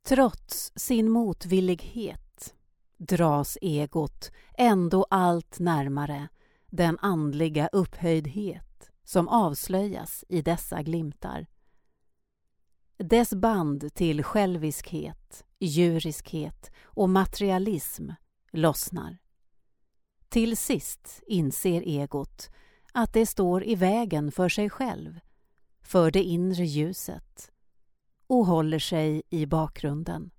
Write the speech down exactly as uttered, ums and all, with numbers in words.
Trots sin motvillighet dras egot ändå allt närmare den andliga upphöjdhet som avslöjas i dessa glimtar. Dess band till själviskhet, djuriskhet och materialism lossnar. Till sist inser egot att det står i vägen för sig själv, för det inre ljuset, och håller sig i bakgrunden.